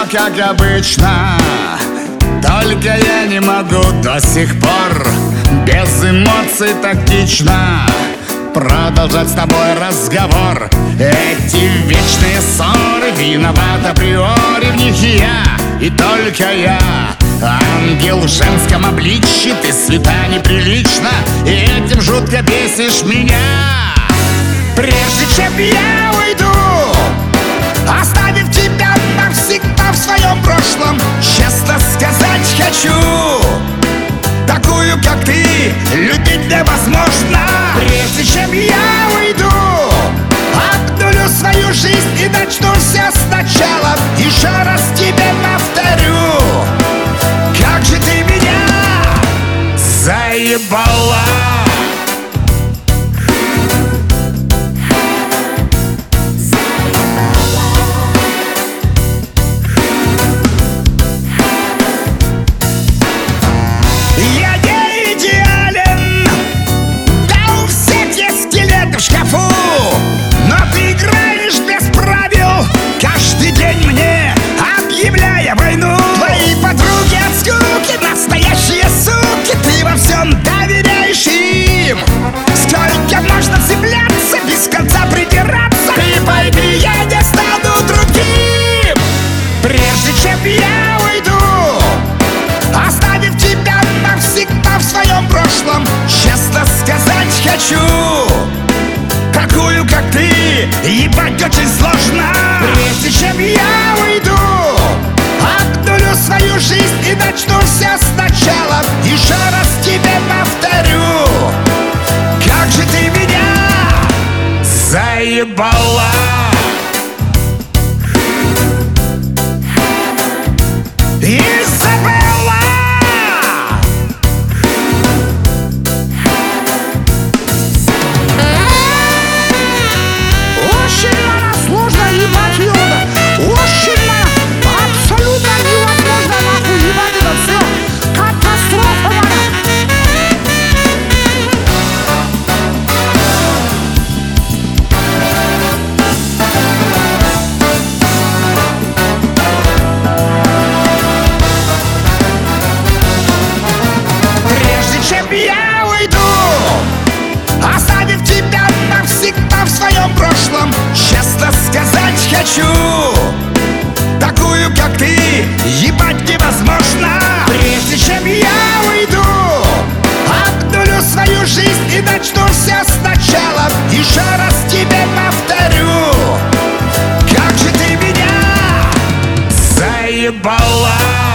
как обычно. Только я не могу до сих пор без эмоций тактично продолжать с тобой разговор. Эти вечные ссоры, виноват априори в них я, и только я. Ангел в женском обличье, ты свята неприлично, и этим жутко бесишь меня. Прежде чем я уйду, оставив тебя навсегда в своем прошлом, честно сказать хочу: такую, как ты, любить невозможно. Прежде чем я уйду, обнулю свою жизнь и начну все сначала. Еще раз тебе повторю: как же ты меня заебала. В шкафу, но ты играешь без правил, каждый день мне объявляя войну. Твои подруги от скуки настоящие суки, ты во всем доверяешь им. Сколько можно цепляться, без конца придираться? Ты пойми, я не стану другим. Прежде чем я уйду, оставив тебя навсегда в своем прошлом, честно сказать хочу: такую, как ты, ебать очень сложно. Прежде чем я уйду, обнулю свою жизнь и начну все сначала. Еще раз тебе повторю: как же ты меня заебала. Изабелла! Сложно ебать йода, очень абсолютно невозможно нахуй ебать это все. Катастрофа, Прежде чем я уйду, оставив тебя навсегда в своем прошлом, честно сказать хочу: такую, как ты, ебать невозможно. Прежде чем я уйду, обнулю свою жизнь и начну все сначала. Еще раз тебе повторю: как же ты меня заебала.